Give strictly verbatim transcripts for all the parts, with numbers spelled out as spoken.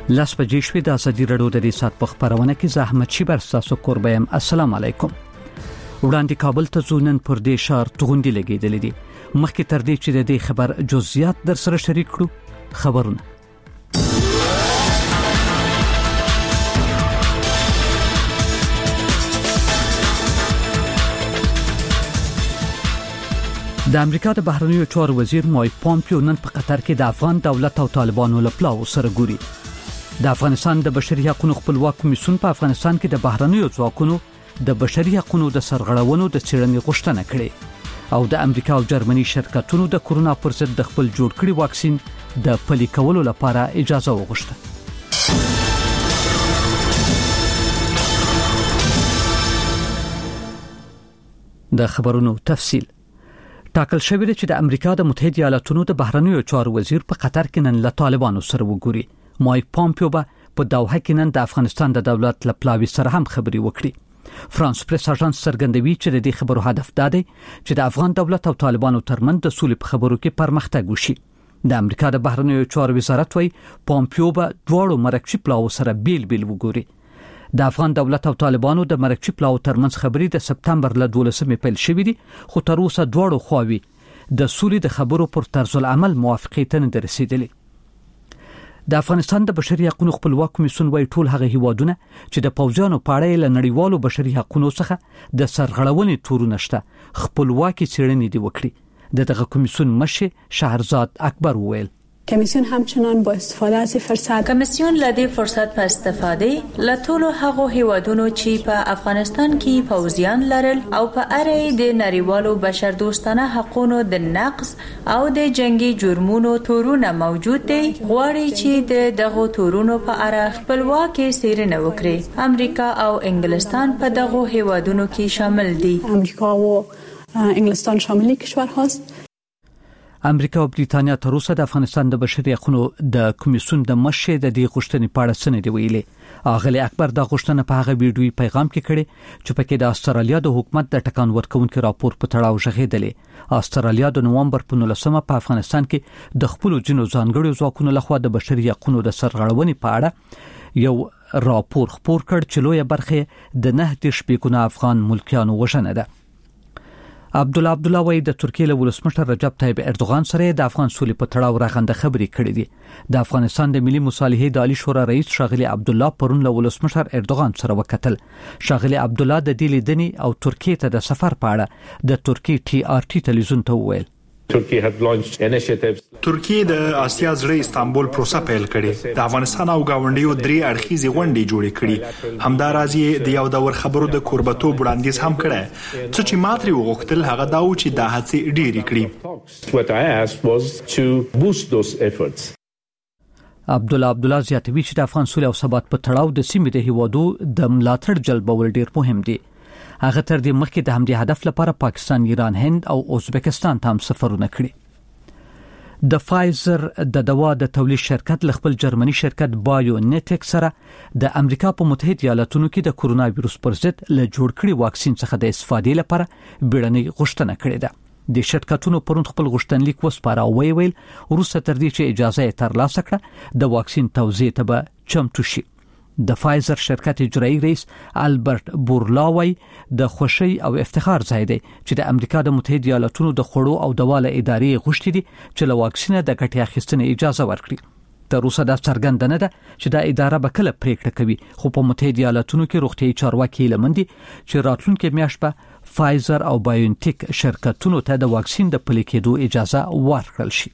لاس بجې شوې د ازادي راډیو د ریسات په خبرونه کې زه احمد شیبر تاسو قربایم. السلام علیکم. وړاندې کابل ته ځونن پر دې شهر توغندي لګېدلې دي. مخکې تر دې چې د دې خبر جزئیات در سره شریک کړو خبرونه. د امریکا د بهرنیو چارو وزیر مایک پامپیو نن په قطر کې د افغان دولت او طالبانو له پلاو سره ګوري. د افغانستان د بشري حقوقو خپلواک کمیسیون په افغانستان کې د بهرنیو ځواکونو د بشري حقوقو د سرغړونو د څېړنې غوښتنه کړې او د امریکا او جرمني شرکتونو د کورونا پر ضد د خپل جوړ کړي واکسین د پلي کولو لپاره اجازه وغوښته. د خبرونو تفصیل ټاکل شوی دی چې د امریکا د متحده ایالاتونو د بهرنیو چارو وزیر په قطر کې نن له طالبانو سره وګوري. مایک پامپیو به په دوحه کې نن د افغانستان د دولت له پلاوي سره هم خبري وکړي. فرانس پریس اژانس څرګندوي چې د دې خبرو هدف دا دی چې د افغان دولت او طالبانو ترمنځ د سولې په خبرو کې پرمختګ وشي. د امریکا د بهرنیو چارو وزارت وايي پامپیو به دواړو مرکزي پلاو سره بیل بیل وګوري. د افغان دولت او طالبانو د مرکزي پلاو ترمنځ خبري د سپتمبر له دولسمې پیل شوې دي، خو تر اوسه دواړو خواوې د سولې د خبرو پر طرز العمل موافقې ته نه رسیدلې. د افغانستان د بشري حقوقو خپلواک کمیسیون وايي ټول هغه هیوادونه چې د پوځیانو په اړه له نړیوالو بشري حقوقو څخه د سرغړونې تورونه شته خپلواکي څېړنې دی وکړي. د دغه کمیسیون مشر شهرزاد اکبر وویل کمیسیون همچنان با استفاده از فرصت کمیسیون لدی فرصت په استفاده لټولو هغه هیوادونو چې په افغانستان کې پوځیان لرل او په اړه د نړیوالو بشر دوستانه حقوقو د نقض او د جنگي جرمونو تورونه موجود دي غواړي چې د دغه تورونو په اړه خپلواکي څېړنه وکړي. امریکا او انګلستان په دغه هیوادونو کې شامل دي. امریکا او انګلستان شامل کشورهاست. امریکا او بریتانیا تر اوسه د افغانستان د بشري حقوقو د کمیسیون د مشر د دې غوښتنې په اړه څه نه دی ویلي. اغلی اکبر دا غوښتنه په هغه ویډیوي پیغام کې کړي چې پکې د استرالیا د حکومت د ټکان ورکونکو راپور په تړاو ژغېدلې. استرالیا د نومبر په نولسمه په افغانستان کې د خپل جنو ځانګړو ځواکونو لخوا د بشري حقوقو د سرغړونې په اړه یو راپور خپور کړ چې لویه برخه د نه دیش بیګونه افغان ملکیانو وژنه ده. عبدالله عبدالله وای د ترکیه له ولسمشر رجب طیب اردوغان سره د افغان سولې په تړاو راغنده خبرې کړې دي. د افغانستان د ملي مصالحې د عالی شورا رئیس شاغلی عبدالله پرون له ولسمشر اردوغان سره وکتل. شاغلی عبدالله د دې لیدنې او ترکیه ته د سفر په اړه د ترکیه ټي آر ټي تلویزیون ته وویل ترکیه د آسیا زړه استانبول پروسه پیل کړي. د افغانستان او گاونډیو درې اړخیزې غونډې جوړې کړي. همدارازي د یو دور خبرو د کوربتو وړاندیز هم کړي. څه چې ماتري وغوښتل هغه دا و چې د هڅې ډېری کړي. عبدالله عبدالله زیاتوي چې د افغان سولې او ثبات په تړاو د سیمې د هیوادو د ملاتړ جلبول ډېر مهم دي. هغه تر دې مخکې د همدې هدف لپاره پاکستان، ایران، هند او ازبکستان ته هم سفرونه کړي. د فایزر د دوا د تولید شرکت له خپل جرمني شرکت بایو نیټیک سره د امریکا په متحده ایالاتونو کې د کورونا وایرس پر ضد له جوړ کړي واکسین څخه د استفادې لپاره بیړنۍ غوښتنه کړې ده. د شرکتونو پرون خپل غوښتنلیک وسپاره او ویل وروسته تر دې چې اجازه یې ترلاسه کړه د واکسین توزیع ته به چمتو شي. د فایزر شرکت اجرایی رئیس البرت بورلاوی د خوشی او افتخار ځای دی چې د امریکا د متحده ایالاتونو د خوړو او دوا له ادارې غوښتي دي چې له واکسینه د ګټې اخیستنې اجازه ورکړي. تر اوسه دا څرګنده نه ده چې دا اداره به کله پریکړه کوي، خو په متحده ایالاتونو کې روغتیايي چارواکي لمندي چې راتلونکي میاشت به فایزر او بایونټیک شرکتونو ته د واکسین د پلي کېدو اجازه ورکړل شي.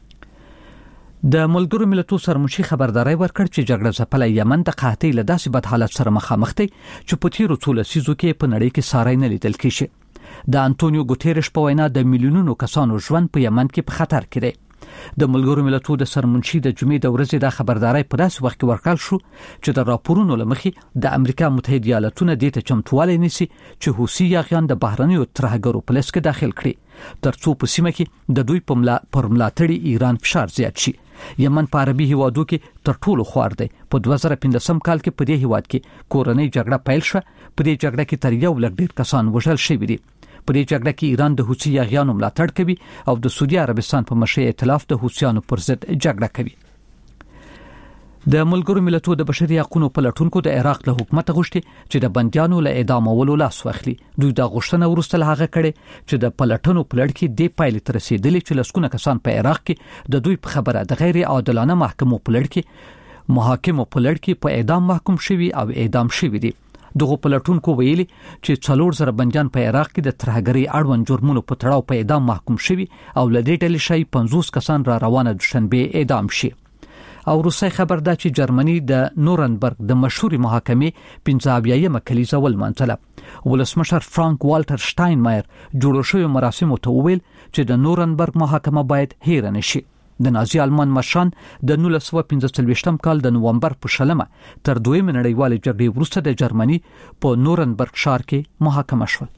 د ملګرو ملتونو سرمنشي خبرداري ورکړ چې جګړه ځپلې یمن د قحطۍ له داسې بد حالت سره مخامخ دی چې په تیرو څو لسیزو کې په نړۍ کې ساری نه لیدل کېږي. د انټونیو ګوتيرش په وینا د میلیونونو کسانو ژوند په یمن کې په خطر کې دی. د ملګرو ملتونو د سرمنشي د جمعې د ورځې د خبرداري په داسې وخت کې ورکړل شو چې د راپورونو لمخې د امریکا متحده ایالاتونو د ته چمتووالی نیسي چې حوثي یاغیان د بهرنیو ترهګرو په لسته داخل کړي ترڅو په سیمه کې د دوی په ملا پر ملاتړي ایران فشار زیات شي. یمن په عربي هیوادو کې تر ټولو خوار دی. په دوه زره پنځم کال کې په دې هیواد کې کورنۍ جګړه پیل شوه. په دې جګړه کې تر یو لک ډیر کسان وژل شوي دي. په دې جګړه کې ایران د حوثي یاغیانو ملاتړ کوي او د سعودي عربستان په مشرۍ ائتلاف د حوثیانو پر ضد جګړه کوي. د ملګرو ملتونو د بشري حقوقو پلټونکو د عراق له حکومت غوښتي چې د بنديانو له اعدامولو لاس واخلي. دوی دا غوښتنه ورسته هغه کړي چې د پلټنو پلړ کې د پایلې تر رسیدلې چې لسکونه کسان په عراق کې د دوی په خبره د غیر عادلانه محکمو پلړ کې محاکمو پلړ کې په اعدام محکوم شوي او اعدام شوي دي. دغه پلټونکو ویلي چې څلور زره بنديان په عراق کې د ترهګرۍ اړوند جرمونو په تړاو په اعدام محکوم شوي او لدې ډلې شي پنځوس کسان را روانه دوشنبه اعدام شي. او روسي خبر ده چې جرمني د نورنبرګ د مشهوري محاکمې پنځه اویایمه کلیزه ولمانځله. ولسمشر فرانک والټر شټاینمایر جوړ شوی مراسمو ته وویل چې د نورنبرګ محاکمه باید هیر نشي. د نازي آلمان مشران د نولس سوه پنځه څلوېښتم کال د نومبر په شلمه تر دویمه نړیوالې جګړې وروسته د جرمني په نورنبرګ ښار کې محاکمه شول.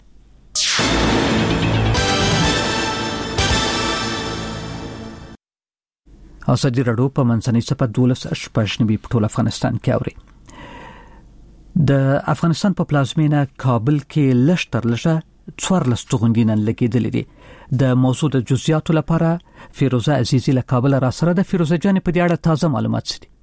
ازادي راډیو په منځنۍ صفه دولس شپږنیمې په ټول افغانستان کې اوري. د افغانستان په پلازمینه کابل کې لشتر لشه څوارلس توغندینن لګیدلې دي. د موضوع د جزئیاتو لپاره فیروزه عزیزی له کابل را سره د فیروزه جان په دې اړه تازه معلومات دي.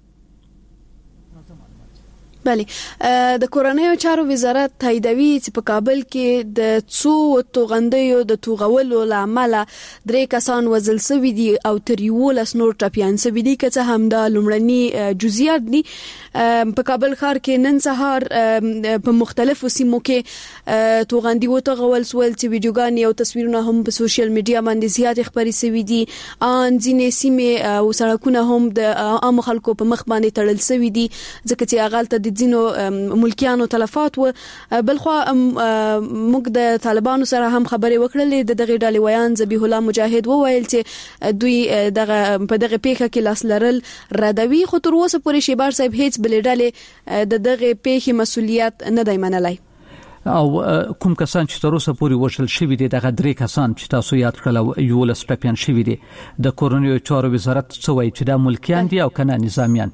بله د کورنیو چارو وزارت تاییدوي چې په کابل کې د څو توغندیو د توغولو لامل درې کسان وژل شوي دي او تر یولس نور ټپیان شوي دي که څه هم د لومړني جزئیات دي. په کابل ښار کې نن سهار په مختلفو سیمو کې توغندي وتغول سول چې ویډیوګانې او تصویرونه هم په سوشل میډیا باندې زیات خبري شوي دي. ان ځینې سیمې او سړکونه هم د عام خلکو په مخ باندې تړل شوي دي ځکه چې هغه ته د ځینو ملکیانو تلفات و. بلخو موږ د طالبانو سره هم خبرې وکړلې. د دغه ډلې ویان ذبیح الله مجاهد وویل چې دوی دغه په دغه پیښه کې لاس لرل ردوي، خو تر اوسه پورې شیبار صاحب هیڅ بلې ډلې د دغه پیښې مسؤلیت نه دی منلی. او کوم کسان چې تر اوسه پورې وژل شوي دي دغه درې کسان چې تاسو یاد کړل یولس ټپیان شوي دي. د کورنیو چارو وزارت څه وایي چې دا ملکیان دي او کنه نظامیان؟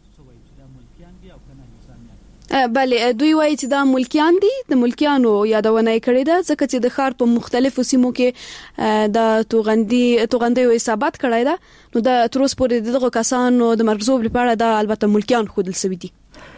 بله دوی وایي چې دا ملکیان دي. د ملکیانو یادونه کړې ده ځکه چې د ښار په مختلفو سیمو کې د توغندي توغندیو حسابات کړای ده. نو د تر اوسه پورې دغه کسانو د مرزوب لپاره دا البته ملکیان خودل سوي دي.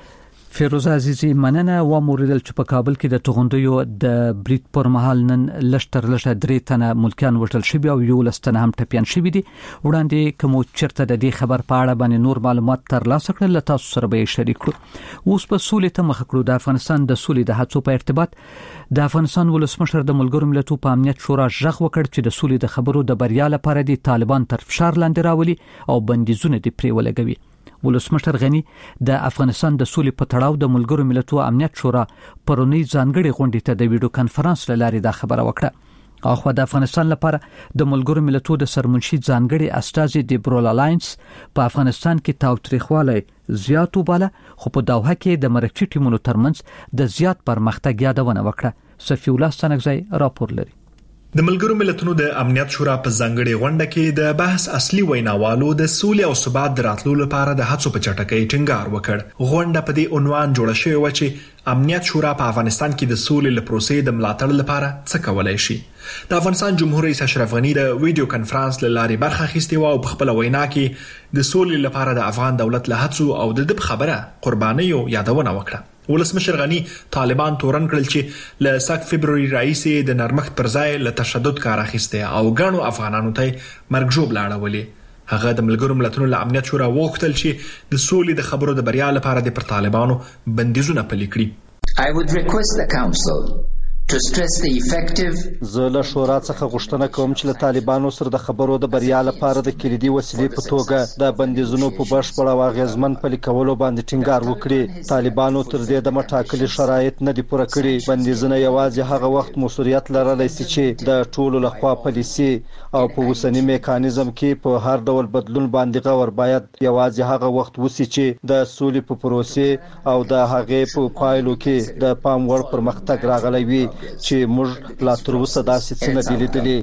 فیروزه عزیزی مننه. و موریدل چې په کابل کې د توغندیو د بریټ پر مهال نن لشتر لشه درې تنه ملکیان وژل شوي او یولس تنه هم ټپیان شوي دي. وړاندې کوم چرته د دې خبر په اړه باندې نور معلومات ترلاسه کړل له تاسو سره به شریک کړو. اوس په سولې ته مخ کړو. د افغانستان د سولې د هڅو په ارتباط د افغانستان ولسمشر د ملګرو ملتونو په امنیت شورا ژغ وکړ چې د سولې د خبرو د بریا لپاره د طالبان تر فشار لاندې راولي او بندیزونه د پرې ولګوي. ولسمشر غنی د افغانستان د سولې په تړاو د ملګرو ملتونو امنیت شورا پرونی ځانګړي غونډې ته د ویډیو کانفرنس له لارې دا خبره وکړه. اخو د افغانستان لپاره د ملګرو ملتونو د سرمنشي ځانګړي استازي د برول الاینس په افغانستان کې تاوتریخواله زیات وباله، خو په دوحه کې د مرکزي ټیمونو ترمنځ د زیات پرمختګ یادونه وکړه. صفی الله ستنګزی راپور لري. د ملګرو ملتونو د امنیت شورا په ځانګړي غونډه کې د بحث اصلي ویناوالو د سولې او ثبات دراتلو لپاره د هڅو په چټکۍ ټینګار وکړ. غونډه په دې عنوان جوړه شوې و چې امنیت شورا په افغانستان کې د سولې لپاره پروسې د ملاتړ لپاره څه کولای شي. د افغانستان جمهور رئیس اشرف غنی د ویډیو کانفرنس له لارې برخه اخیستې و او په خپل وینا کې د سولې لپاره د افغان دولت له هڅو او د خبره قربانیو یادونه وکړه. ولسمشر غنی طالبان تورن کړل چې له سات فبرवरी رئیس د نرمښت پر ځای له تشدد کار اخیسته او غاڼو افغانانو ته مرګ جوړ لاړولې. هغه د ملګرو ملتونو له امنیت شورا وغوښتل چې د سولې د خبرو د بریا لپاره د پر طالبانو بندیزونه پلي کړي. I would request the council to stress the effective زه له شورا څخه غوښتنه کوم چې له طالبانو سره د خبرو د بریا لپاره د کلیدي وسیلې په توګه د بندیزونو په بشپړ او اغیزمن پلي کولو باندې ټینګار وکړي. طالبانو تر دې د مټاکلي شرایط نه دي پوره کړي. بندیزونه یوازې هغه وخت مسؤلیت لرلی شي چې د ټولو لخوا پلي شي او په اوسني میکانیزم کې په هر ډول بدلون باندې غور باید یوازې هغه وخت وسی چې د سولې په پروسې او د هغې په پایلو کې د پام وړ پرمختګ راغلی وي چې موږ لا تر اوسه داسې څه نه دي لیدلي.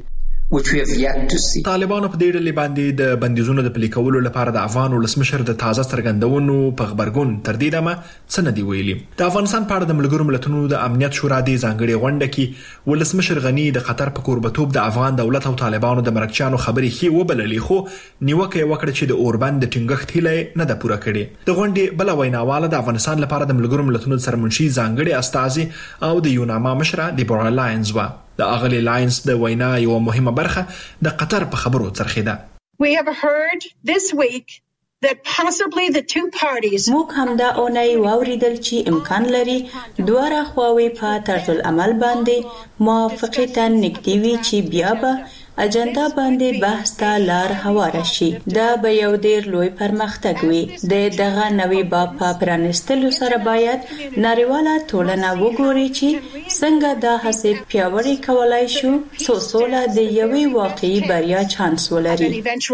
which we have yet to see. طالبانو په دې ډلې باندې د بندیزونو د پلي کولو لپاره د افغان ولسمشر د تازه څرګندونو په خبرګون تر دې دمه څه نه دی ویلي. د افغانستان په اړه د ملګرو ملتونو د امنیت شورا د ځانګړي غونډه کې ولسمشر غنی د قطر په کوربتوب د افغان دولت او طالبانو د مرکچیانو خبرې خې وبللې، خو نیوکه یې وکړه چې د اوربند د ټینګښت هیله نه ده پوره کړې. د غونډې بل ویناواله د افغانستان لپاره د ملګرو ملتونو سرمنشي ځانګړي استازي او د یوناما مشره دیبورا لاینز و. د اغلی لاینز د وینا یو مهمه برخه د قطر په خبرو څرخیده. We have heard this week that possibly the two parties موږ همدا اونۍ واوریدل چې امکان لري دواړه خواوې په طرز العمل باندې موافقه ته نږدې وي چې بیا به اجنډا باندې بحث ته لار هواره شي. دا به یو ډیر لوی پرمختګ وي. د دغه نوې باب په پرانستلو سره باید نړیواله ټولنه وګوري چې څنګه دا هڅې پیاوړې کولای شو څو سوله د یوې واقعي بریا چانس ولري.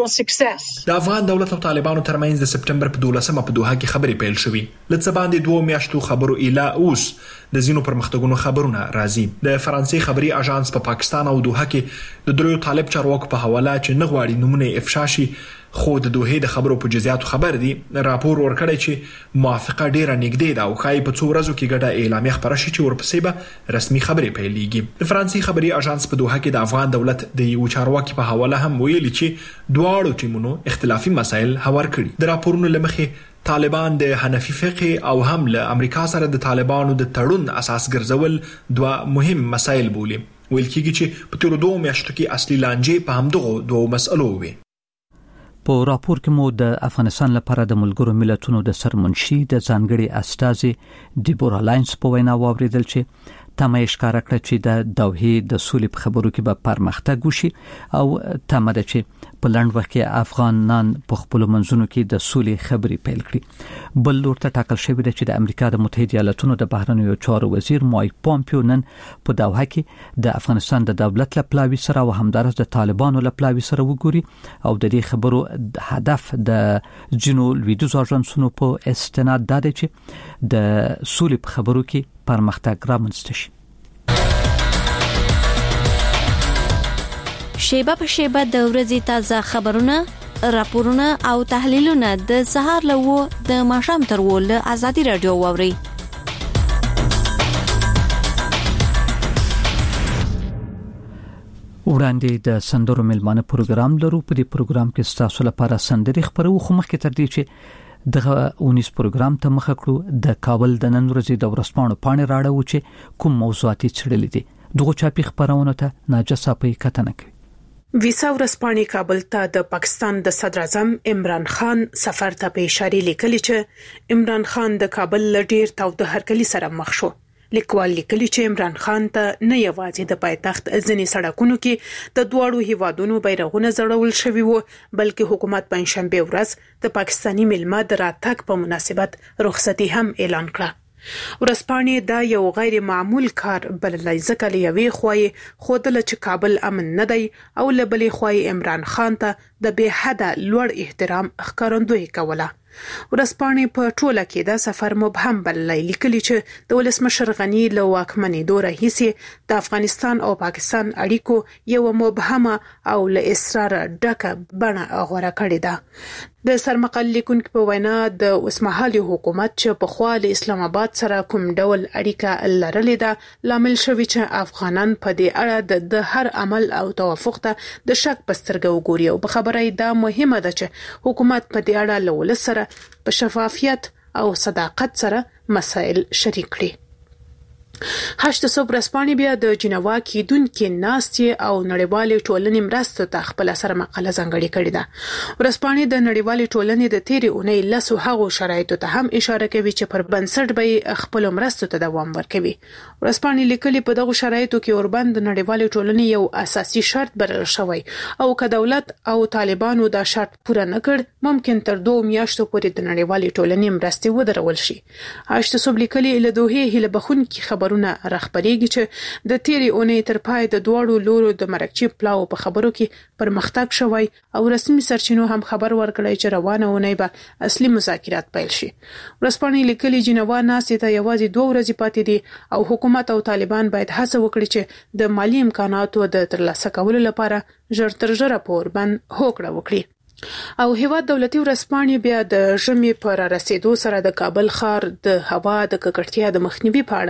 د افغان دولت او طالبانو ترمنځ د سپټمبر په دولسمه په دوحه کې خبرې پیل شوې. لڅ باندې دوه میاشتو خبرو اله اوس د زینو پرمختګونو خبرونه راځي. د فرانسې خبري اژانس په پا پاکستان او دوحه کې د دریو طالب چارواکو په حواله چې نه غواړي نمونه افشا شي، خو د دوحې د خبرو په جزئیاتو خبر دي، راپور ورکړی چې موافقه ډیره نږدې ده او ښایي په څو ورځو کې ګډه اعلامیه خبره شي چې ورپسې به رسمي خبرې پیلېږي. د فرانسې خبري اژانس په دوحه کې د افغان دولت د یو چارواکي په حواله هم ویلي چې دواړو ټیمونو اختلافي مسایل هوار کړي. د راپورونو لمخې طالبان د حنفي فقه او هم له امریکا سره د طالبانو د تړون اساس ګرځول دوه مهم مسایل بولي. ویل کېږي چې په تیرو دوه میاشتو کې اصلي لانجې په همدغو دوه مسئلو وي. په راپور کې مو د افغانستان لپاره د ملګرو ملتونو د سرمنشي د ځانګړي استازي دیبورا لاینز په وینا واوریدل چې تمه یې ښکاره کړه چې د دوحې د سولې په خبرو کې به پرمختګ وشي او تمه ده چې په لنډ وخت کې افغانان په خپل منځونو کې د سولې خبرې پیل کړي. بل ورته ټاکل شوی دی چې د امریکا د متحده ایالاتونو د بهرنیو چارو وزیر مایک پومپیو نن په دوحه کې د افغانستان د دولت لپلاوي سره او همدارس د طالبانو لپلاوي سره وګوري او د دې خبرو هدف د جنو لویدیز اژانسونو په استناد ده چې د سولې په خبرو کې پرمختګ رامنځته شي. شیبه په شیبه د ورځې تازه خبرونه، راپورونه او تحلیلونه د سهار له و د ماښام تر و له ازادي رادیو واوري. وړاندې د سندرو ملمانه پروګرام لرو. په دې پروګرام کې تاسو لپاره سندري خبرو خو مخکې تر دې چې دغه اونیس پروګرام ته مخ کړو د کابل د نن ورځې د ورسپانو پاڼې راړو چې کوم موضوعاتي چړلې دي. دغه چاپی خبرونه ته ناجسه په کتنه کوي. ویسا ورسپانې کابل ته د پاکستان د صدر اعظم عمران خان سفر ته په اشاره لیکلي چې عمران خان د کابل لډیر تاوده هرکلی سره مخ شو. لیکوال لیکلي چې عمران خان ته نه یوازې د پایتخت ځینې سړکونو کې د دوړو هیوادونو بیرغونه زړول شوي وو، بلکې حکومت پنځشنبه ورځ د پاکستانی ملما د راتګ په مناسبت رخصتي هم اعلان کړه. ورسپانې دا یو غیر معمول کار بللای ځکه لوي خوای خودل چې کابل امن نه دی او لبلې خوای عمران خان ته د به حد لوړ احترام ښکارندوی کوله. ورسپانې په ټوله کې دا سفر مبهم بللای لیکلي چې د ولسمشر غنی له واکمنۍ دوره هیڅ د افغانستان او پاکستان اړیکو یو مبهمه او له اصرار ډکه بڼه غوړه کړې ده. د سرمقال لیکونکو په وینا د اوسمهالي حکومت چې په خوا له اسلام آباد سره کوم ډول اړیکه لرلې ده لامل شوی چې افغانان په دې اړه د هر عمل او توافق ته د شک پسترګو وګوري او په خبره دا مهمه ده چې حکومت په دې اړه له ولس سره په شفافیت او صداقت سره مسائل شریک کړي. هشت صبح رسپانې بیا د جنوا کېدونکې ناستې او نړیوالې ټولنې مرستو ته خپل سره مقاله ځانګړې کړې ده. رسپانې د نړیوالې ټولنې د تیرې اونۍ لسو هغو شرایطو ته هم اشاره کوي چې پر بنسټ به خپل مرستو ته دوام ورکوي. رسپانې لیکلي په دغه شرایطو کې اوربند د نړیوالې ټولنې یو اساسي شرط بلل شوی او که دولت او طالبانو دا شرط پوره نه کړ ممکن تر دوه میاشتو پورې د نړیوالې ټولنې مرستې ودرول شي. هشت صبح لیکلي له دوه هیله بخونکي خبرونه راخبريږي چې د تیری اونۍ تر پای د دوړو لورو د مرکچی پلاو په خبرو کې پرمختګ شوی او رسمي سرچینو هم خبر ورکړی چې روانه اونۍ به اصلي مذاکرات پیل شي. ورځپاڼې لیکلي جنوا ناستې ته یوازې دوه ورځې پاتې دي او حکومت او طالبان باید هڅه وکړي چې د مالی امکاناتو د ترلاسه کولو لپاره ژر تر ژره په اوربند هوکړه وکړي. او هیواد دولتي ورځپاڼې بیا د ژمي پر رسیدو سره د کابل ښار د هوا د ککړتیا د مخنیوي په اړه